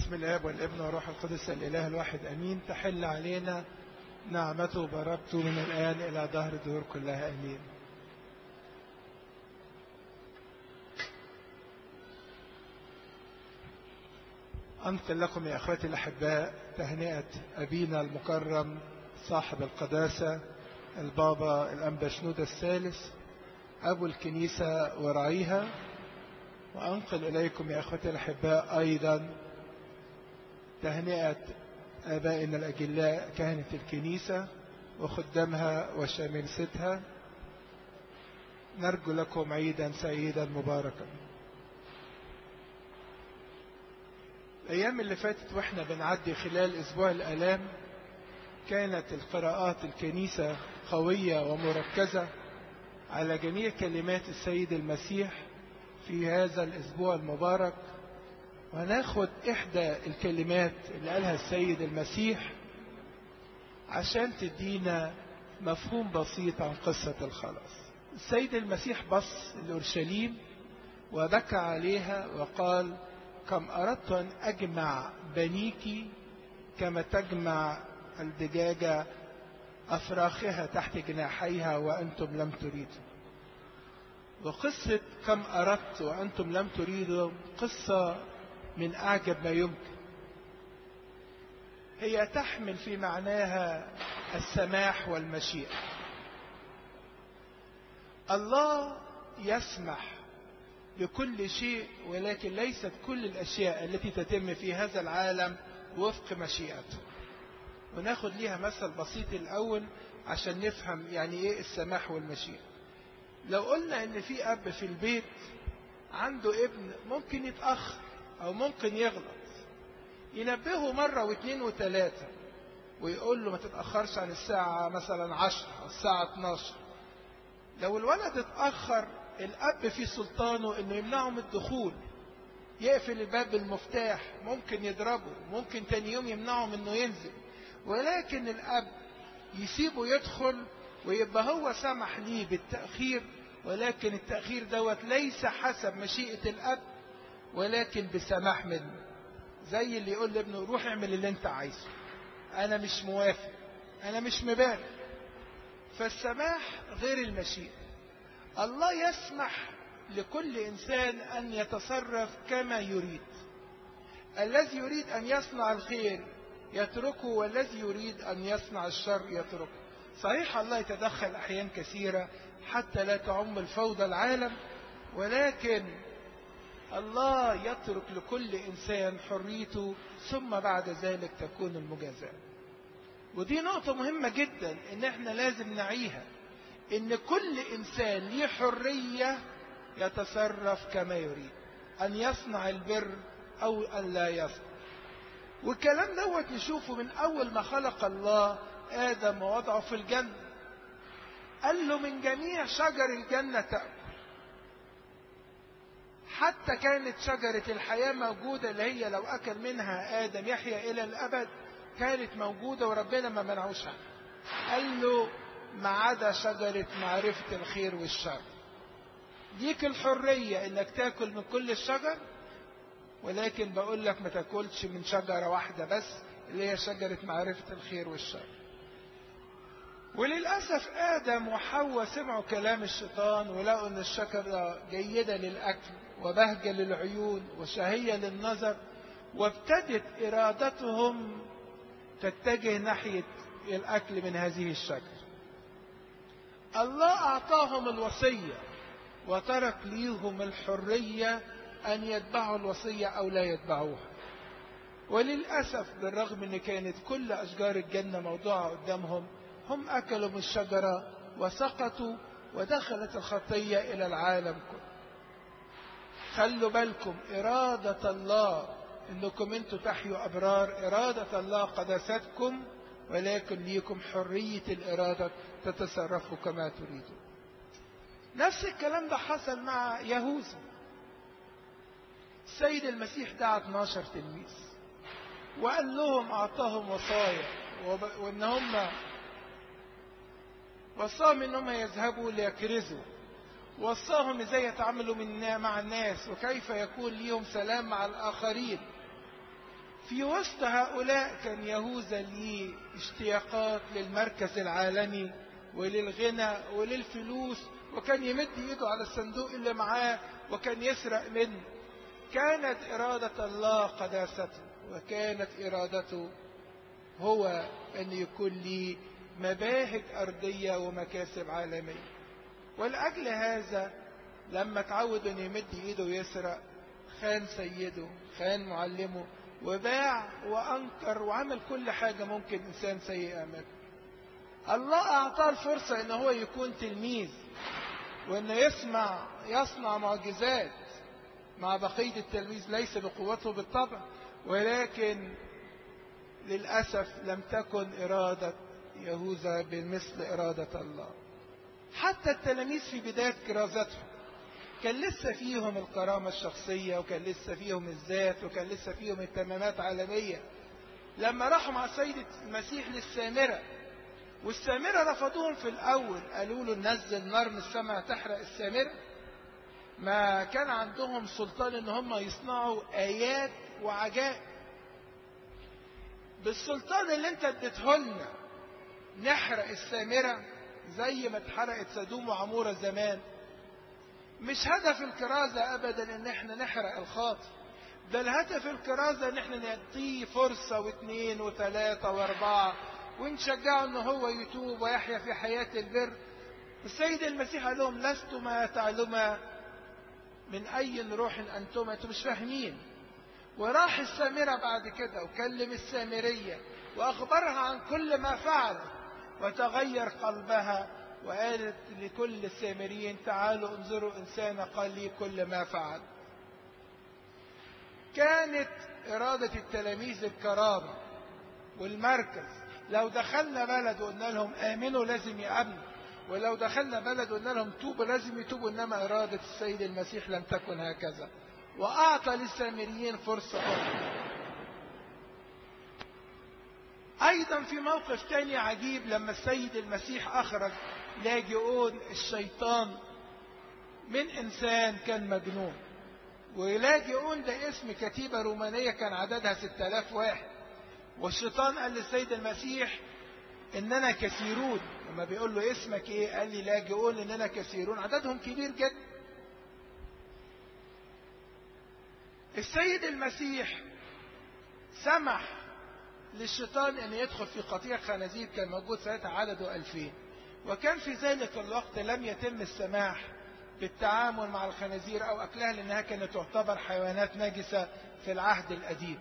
بسم الآب والابن والروح القدس الإله الواحد أمين. تحل علينا نعمته وبركته من الآن إلى دهر الدهور كلها أمين. أنقل لكم يا أخواتي الأحباء تهنئة أبينا المكرم صاحب القداسة البابا الأنبا شنودة الثالث أبو الكنيسة ورعيها، وأنقل إليكم يا أخوتي الأحباء أيضا تهنئة آبائنا الأجلاء كهنة الكنيسة وخدامها وشاملستها. نرجو لكم عيدا سعيدا مباركا. الأيام اللي فاتت وإحنا بنعدي خلال أسبوع الآلام كانت القراءات الكنيسة قوية ومركزة على جميع كلمات السيد المسيح في هذا الأسبوع المبارك، وهناخد إحدى الكلمات اللي قالها السيد المسيح عشان تدينا مفهوم بسيط عن قصة الخلاص. السيد المسيح بص لأورشليم وبكى عليها وقال: كم أردت أن أجمع بنيك كما تجمع الدجاجة أفراخها تحت جناحيها وأنتم لم تريدوا. وقصة كم أردت وأنتم لم تريدوا قصة من أعجب ما يمكن. هي تحمل في معناها السماح والمشيئة. الله يسمح بكل شيء، ولكن ليست كل الأشياء التي تتم في هذا العالم وفق مشيئته. وناخد ليها مثل بسيط الأول عشان نفهم يعني إيه السماح والمشيئة. لو قلنا إن في أب في البيت عنده ابن ممكن يتأخر أو ممكن يغلط، ينبهه مرة واثنين وثلاثة ويقول له ما تتأخرش عن الساعة مثلا 10 أو الساعة 12. لو الولد اتأخر الأب في سلطانه إنه يمنعه من الدخول، يقفل الباب بالمفتاح، ممكن يضربه، ممكن تاني يوم يمنعه من إنه ينزل، ولكن الأب يسيبه يدخل ويبقى هو سمح ليه بالتأخير، ولكن التأخير دوت ليس حسب مشيئة الأب ولكن بسماح منه. زي اللي يقول لابنه روح اعمل اللي انت عايزه، انا مش موافق، انا مش مبالغ. فالسماح غير المشيئة. الله يسمح لكل إنسان أن يتصرف كما يريد. الذي يريد أن يصنع الخير يتركه، والذي يريد أن يصنع الشر يتركه. صحيح الله يتدخل أحيان كثيرة حتى لا تعم الفوضى العالم، ولكن الله يترك لكل إنسان حريته، ثم بعد ذلك تكون المجازاة. ودي نقطة مهمة جدا إن احنا لازم نعيها، إن كل إنسان ليه حرية يتصرف كما يريد، أن يصنع البر أو أن لا يصنع. والكلام دوت نشوفه من أول ما خلق الله آدم ووضعه في الجنة. قال له من جميع شجر الجنة تأكل، حتى كانت شجرة الحياة موجودة اللي هي لو أكل منها آدم يحيا إلى الأبد، كانت موجودة وربنا ما منعوش عنها. قال له ما عدا شجرة معرفة الخير والشر، ليك الحرية إنك تاكل من كل الشجر، ولكن بقول لك ما تاكلش من شجرة واحدة بس اللي هي شجرة معرفة الخير والشر. وللأسف آدم وحواء سمعوا كلام الشيطان ولقوا أن الشجرة جيدة للأكل وبهجة للعيون وشهية للنظر، وابتدت إرادتهم تتجه ناحية الأكل من هذه الشجرة. الله أعطاهم الوصية وترك ليهم الحرية أن يتبعوا الوصية أو لا يتبعوها. وللأسف بالرغم أن كانت كل أشجار الجنة موضوعة قدامهم، هم أكلوا من الشجرة وسقطوا ودخلت الخطية إلى العالم كله. خلوا بالكم، إرادة الله إنكم أنتوا تحيوا أبرار، إرادة الله قداستكم، ولكن ليكم حرية الإرادة تتصرفوا كما تريدوا. نفس الكلام ده حصل مع يهوذا. السيد المسيح دعا 12 تلميذ وقال لهم، أعطاهم وصايا، وإن هم وصاهم إنهم يذهبوا ليكرزوا، وصاهم ازاي يتعاملوا مع الناس وكيف يكون ليهم سلام مع الآخرين. في وسط هؤلاء كان يهوذا ليه اشتياقات للمركز العالمي وللغنى وللفلوس، وكان يمد ايده على الصندوق اللي معاه وكان يسرق منه. كانت إرادة الله قداسته، وكانت إرادته هو أن يكون لي مباهج أرضية ومكاسب عالمية. ولأجل هذا لما تعود أن يمد إيده ويسرق، خان سيده، خان معلمه، وباع وأنكر وعمل كل حاجة ممكن إنسان سيء يعملها. الله أعطاه الفرصة أنه هو يكون تلميذ، وأنه يصنع معجزات مع بقية التلميذ، ليس بقوته بالطبع، ولكن للأسف لم تكن إرادة يهوذا بمثل إرادة الله. حتى التلاميذ في بداية كرازتهم كان لسه فيهم الكرامة الشخصية، وكان لسه فيهم الذات، وكان لسه فيهم اهتمامات عالمية. لما راحوا مع السيد المسيح للسامرة، والسامرة رفضوهم في الأول، قالوا له ننزل نار من السماء تحرق السامرة. ما كان عندهم سلطان ان هم يصنعوا آيات وعجائب. بالسلطان اللي انت اديته لنا نحرق السامرة زي ما اتحرقت سدوم وعمورة زمان. مش هدف الكرازة ابدا ان احنا نحرق الخاطئ، ده الهدف الكرازة ان احنا نعطيه فرصة واثنين وثلاثة واربعة، ونشجعه ان هو يتوب ويحيا في حياة البر. السيد المسيح قال لهم لستما تعلما من أي روح أنتم مش فاهمين. وراح السامرة بعد كده وكلم السامرية وأخبرها عن كل ما فعل، وتغير قلبها وقالت لكل السامريين تعالوا انظروا إنسان قال لي كل ما فعل. كانت إرادة التلاميذ الكرامة والمركز. لو دخلنا بلد وقلنا لهم آمنوا لازم يأمنوا، ولو دخلنا بلد وقلنا لهم توبوا لازم يتوبوا. إنما إرادة السيد المسيح لم تكن هكذا، وأعطى للسامريين فرصة أخرى. أيضا في موقف تاني عجيب، لما السيد المسيح أخرج لاجئون الشيطان من إنسان كان مجنون. ولاجئون ده اسم كتيبة رومانية كان عددها 6000 واحد. والشيطان قال للسيد المسيح إننا كثيرون. لما بيقول له اسمك إيه؟ قال لي لاجئون إننا كثيرون، عددهم كبير جدا. السيد المسيح سمح للشيطان أن يدخل في قطيع خنازير كان موجود ساعتها عدده 2000. وكان في ذلك الوقت لم يتم السماح بالتعامل مع الخنازير أو أكلها، لأنها كانت تعتبر حيوانات نجسة في العهد القديم.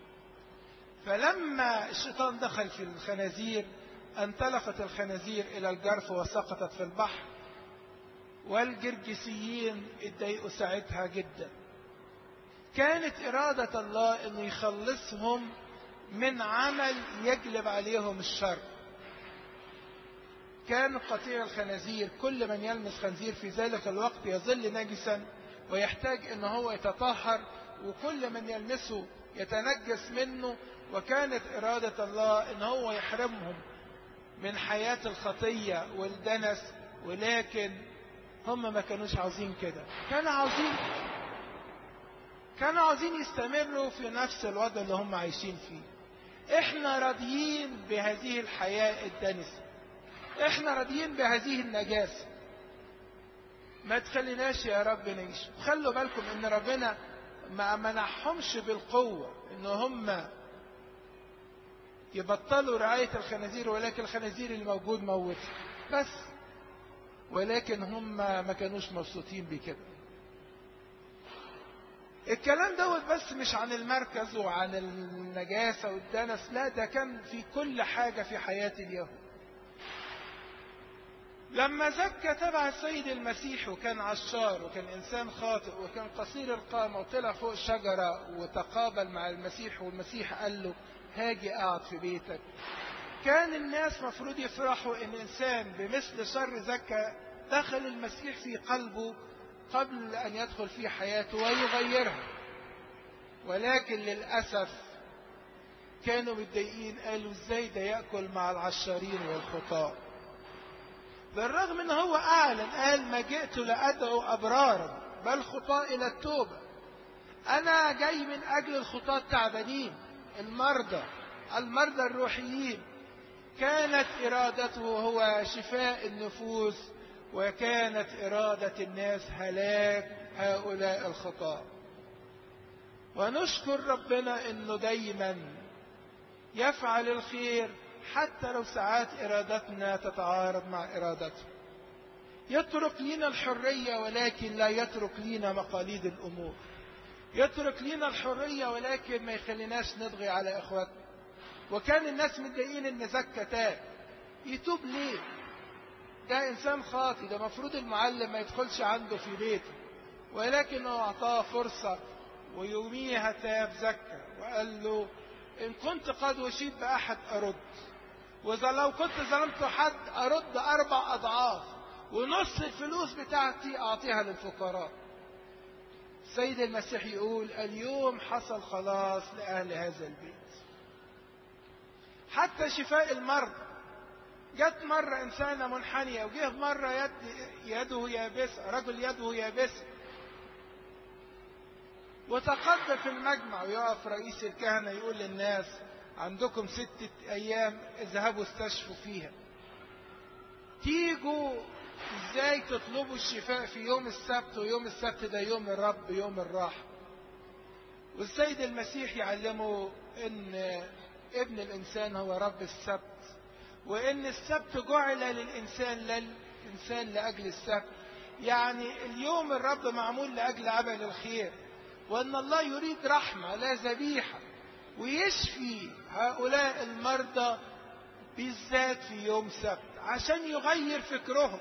فلما الشيطان دخل في الخنازير انطلقت الخنازير إلى الجرف وسقطت في البحر، والجرجسيين اتضايقوا ساعتها جدا. كانت إرادة الله أن يخلصهم من عمل يجلب عليهم الشر. كان قطيع الخنازير كل من يلمس خنزير في ذلك الوقت يظل نجسا ويحتاج أن هو يتطهر، وكل من يلمسه يتنجس منه. وكانت إرادة الله أن هو يحرمهم من حياة الخطية والدنس، ولكن هم ما كانوش عاوزين كده. كانوا عاوزين يستمروا في نفس الوضع اللي هم عايشين فيه. احنا راضيين بهذه الحياة الدنسة، احنا راضيين بهذه النجاسة، ما تخليناش يا رب نعيش. خلوا بالكم ان ربنا ما منحهمش بالقوة ان هم يبطلوا رعاية الخنازير، ولكن الخنازير اللي موجود موتها بس. ولكن هم ما كانوش مبسوطين بكده. الكلام دوت بس مش عن المركز وعن النجاسة والدنس، لا، ده كان في كل حاجة في حياة اليهود. لما زكى تبع السيد المسيح وكان عشار وكان إنسان خاطئ وكان قصير القامة وطلع فوق شجرة وتقابل مع المسيح، والمسيح قال له هاجي أقعد في بيتك، كان الناس مفروض يفرحوا إن إنسان بمثل شر زكى دخل المسيح في قلبه قبل أن يدخل في حياته ويغيرها. ولكن للأسف كانوا متضايقين، قالوا ازاي ده يأكل مع العشارين والخطاة. بالرغم ان هو اعلن قال ما جئت لأدعو أبرارا بل خطاة إلى التوبة. أنا جاي من أجل الخطاة التعبانين، المرضى الروحيين. كانت إرادته هو شفاء النفوس، وكانت إرادة الناس هلاك هؤلاء الخطاة. ونشكر ربنا إنه دايما يفعل الخير حتى لو ساعات إرادتنا تتعارض مع إرادته. يترك لنا الحرية ولكن لا يترك لنا مقاليد الأمور. يترك لنا الحرية ولكن ما يخليناش نضغي على إخواتنا. وكان الناس متضايقين إن زكا تاب. يتوب ليه؟ ده إنسان خاطي، ده مفروض المعلم ما يدخلش عنده في بيته، ولكنه أعطاه فرصة. ويوميها تاب زكا وقال له إن كنت قد وشيت بأحد أرد، وإذا لو كنت ظلمت حد أرد 4 أضعاف، ونص الفلوس بتاعتي أعطيها للفقراء. السيد المسيح يقول اليوم حصل خلاص لأهل هذا البيت. حتى شفاء المرض. جت مرة إنسانة منحنية، وجه مرة يده يابسة، رجل يده يابسة، وتقدم في المجمع ويقف رئيس الكهنة يقول للناس عندكم 6 أيام اذهبوا استشفوا فيها. تيجوا ازاي تطلبوا الشفاء في يوم السبت، ويوم السبت ده يوم الرب، يوم الراحة. والسيد المسيح يعلمه ان ابن الإنسان هو رب السبت، وإن السبت جعل للإنسان للإنسان لأجل السبت. يعني اليوم الرب معمول لأجل عمل الخير، وأن الله يريد رحمة لا ذبيحة، ويشفي هؤلاء المرضى بالذات في يوم سبت عشان يغير فكرهم.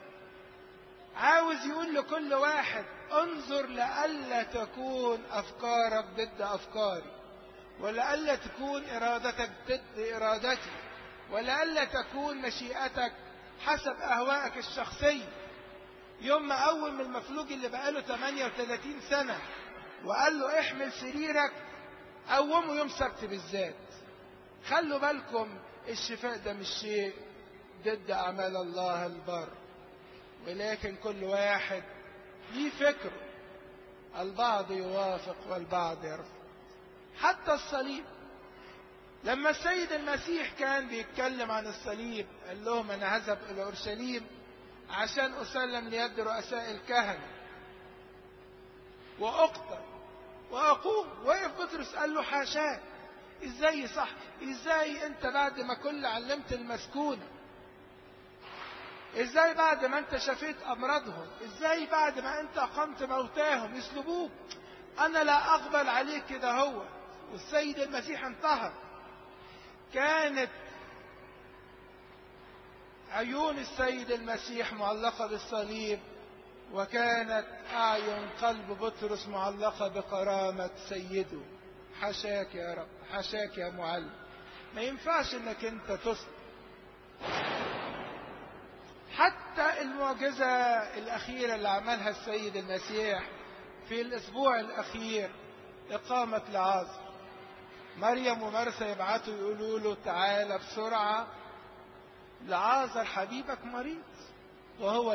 عاوز يقول لكل واحد انظر لألا تكون أفكارك ضد أفكاري، ولألا تكون إرادتك ضد إرادتي، ولألا تكون مشيئتك حسب أهوائك الشخصية. يوم ما قوم المفلوج اللي بقاله 38 سنة وقال له احمل سريرك، قومه يوم سبت بالذات. خلوا بالكم الشفاء ده مش شيء ضد أعمال الله البر، ولكن كل واحد ليه فكره، البعض يوافق والبعض يرفض. حتى الصليب، لما السيد المسيح كان بيتكلم عن الصليب قال لهم أنا هذهب إلى أورشليم عشان أسلم ليد رؤساء الكهنة وأقتل وأقوم. وقف بطرس قال له حاشاك، إزاي صح؟ إزاي أنت بعد ما كل علمت المسكونة؟ إزاي بعد ما أنت شفيت أمراضهم؟ إزاي بعد ما أنت أقمت موتاهم يسلبوك؟ أنا لا أقبل عليك كده. هو والسيد المسيح انتهر. كانت عيون السيد المسيح معلقة بالصليب، وكانت أعين قلب بطرس معلقة بكرامة سيده. حشاك يا رب، حشاك يا معلم. ما ينفعش انك انت تصل. حتى المعجزة الأخيرة اللي عملها السيد المسيح في الأسبوع الأخير، إقامة لعازر. مريم ومرثا يبعتوا يقولوا له تعالى بسرعة، لعازر حبيبك مريض. وهو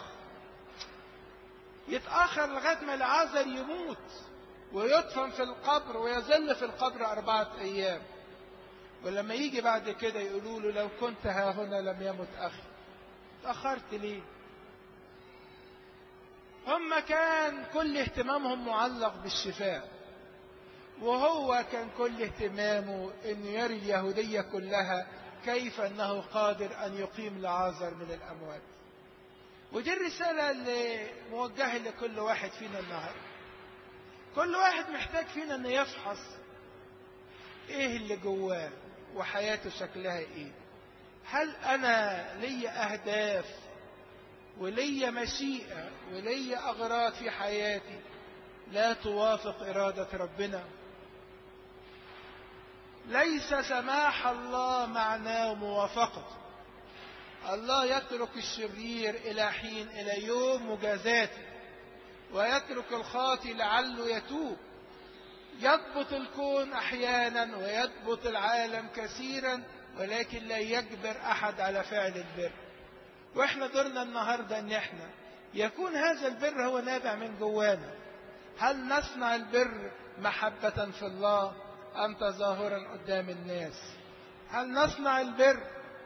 يتأخر لغاية ما لعازر يموت ويدفن في القبر ويظل في القبر 4 أيام. ولما يجي بعد كده يقولوا له لو كنت ها هنا لم يمت أخي، تأخرت ليه؟ هم كان كل اهتمامهم معلق بالشفاء، وهو كان كل اهتمامه أن يري اليهودية كلها كيف أنه قادر أن يقيم لعازر من الأموات. ودي الرسالة اللي موجهة لكل واحد فينا النهاردة. كل واحد محتاج فينا أن يفحص إيه اللي جواه وحياته شكلها إيه. هل أنا لي أهداف ولي مشيئة ولي أغراض في حياتي لا توافق إرادة ربنا؟ ليس سماح الله معناه موافقته. الله يترك الشرير إلى حين، إلى يوم مجازاته، ويترك الخاطئ لعله يتوب. يضبط الكون أحيانا ويضبط العالم كثيرا، ولكن لا يجبر أحد على فعل البر. وإحنا دورنا النهاردة أن إحنا يكون هذا البر هو نابع من جوانا. هل نصنع البر محبة في الله، أنت ظاهرا قدام الناس. هل نصنع البر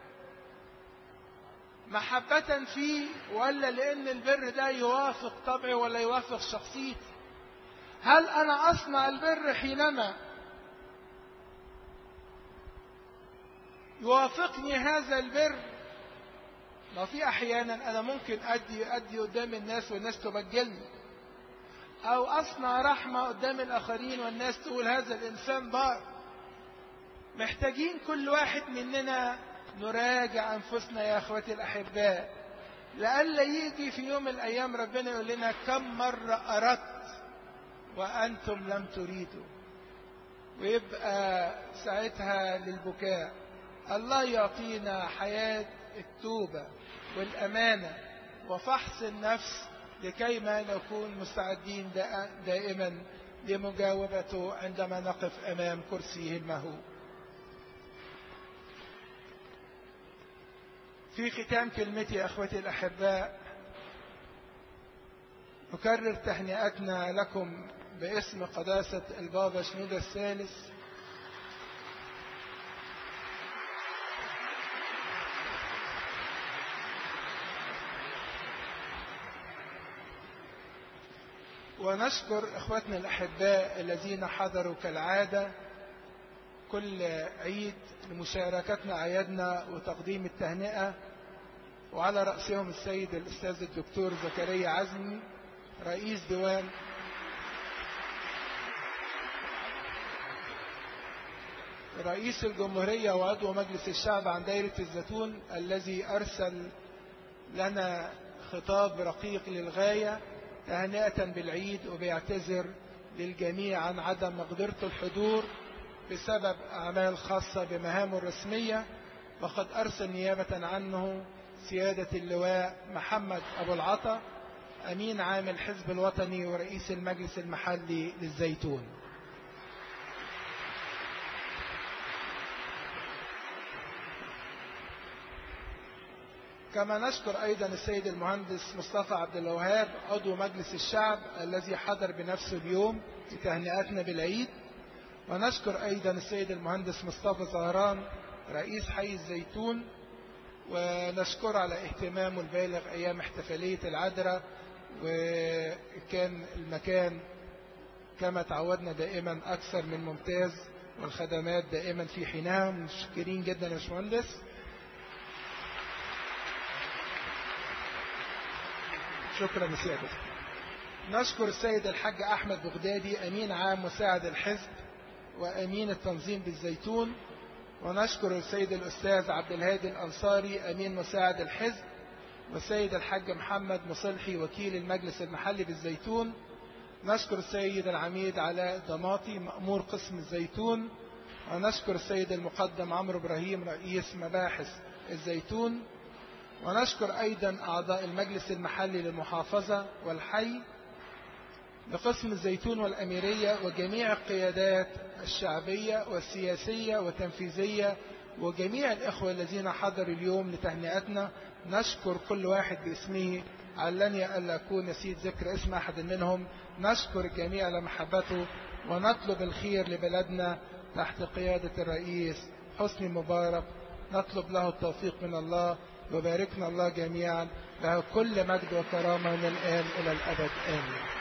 محبة فيه ولا لأن البر ده يوافق طبعي ولا يوافق شخصيتي؟ هل أنا أصنع البر حينما يوافقني هذا البر؟ ما في أحيانا أنا ممكن أدي قدام الناس والناس تبجلني، أو أصنع رحمة قدام الآخرين والناس تقول هذا الإنسان بار. محتاجين كل واحد مننا نراجع أنفسنا يا أخوتي الأحباء، لألا يجي في يوم من الأيام ربنا يقول لنا كم مرة أردت وأنتم لم تريدوا، ويبقى ساعتها للبكاء. الله يعطينا حياة التوبة والأمانة وفحص النفس لكي ما نكون مستعدين دائما لمجاوبته عندما نقف أمام كرسيه المهول. في ختام كلمتي يا أخوتي الأحباء، نكرر تهنئتنا لكم باسم قداسة البابا شنودة الثالث، ونشكر إخوتنا الأحباء الذين حضروا كالعادة كل عيد لمشاركتنا أعيادنا وتقديم التهنئة، وعلى رأسهم السيد الأستاذ الدكتور زكريا عزمي رئيس ديوان رئيس الجمهورية وعضو مجلس الشعب عن دائرة الزيتون، الذي أرسل لنا خطاب رقيق للغاية تهنئة بالعيد، وبيعتذر للجميع عن عدم مقدرته الحضور بسبب أعمال خاصة بمهامه الرسمية. وقد أرسل نيابة عنه سيادة اللواء محمد أبو العطا أمين عام الحزب الوطني ورئيس المجلس المحلي للزيتون. كما نشكر أيضا السيد المهندس مصطفى عبد الوهاب عضو مجلس الشعب الذي حضر بنفسه اليوم لتهنئتنا بالعيد. ونشكر أيضا السيد المهندس مصطفى زهران رئيس حي الزيتون، ونشكر على اهتمامه البالغ أيام احتفالية العذراء، وكان المكان كما تعودنا دائما أكثر من ممتاز، والخدمات دائما في حينها. مشكورين جدا يا باشمهندس. شكرا لسيادتك. نشكر السيد الحاج أحمد بغدادي أمين عام مساعد الحزب وأمين التنظيم بالزيتون. ونشكر السيد الأستاذ عبد الهادي الأنصاري أمين مساعد الحزب، والسيد الحاج محمد مصلحي وكيل المجلس المحلي بالزيتون. نشكر السيد العميد علاء ضماطي مأمور قسم الزيتون. ونشكر السيد المقدم عمرو إبراهيم رئيس مباحث الزيتون. ونشكر أيضا أعضاء المجلس المحلي للمحافظة والحي لقسم الزيتون والأميرية، وجميع القيادات الشعبية والسياسية والتنفيذية، وجميع الإخوة الذين حضروا اليوم لتهنئتنا. نشكر كل واحد باسمه، علني ألا أكون نسيت ذكر اسم أحد منهم. نشكر الجميع لمحبته، ونطلب الخير لبلدنا تحت قيادة الرئيس حسني مبارك. نطلب له التوفيق من الله، وباركنا الله جميعا. له كل مجد وكرامة من الآن إلى الأبد، آمين.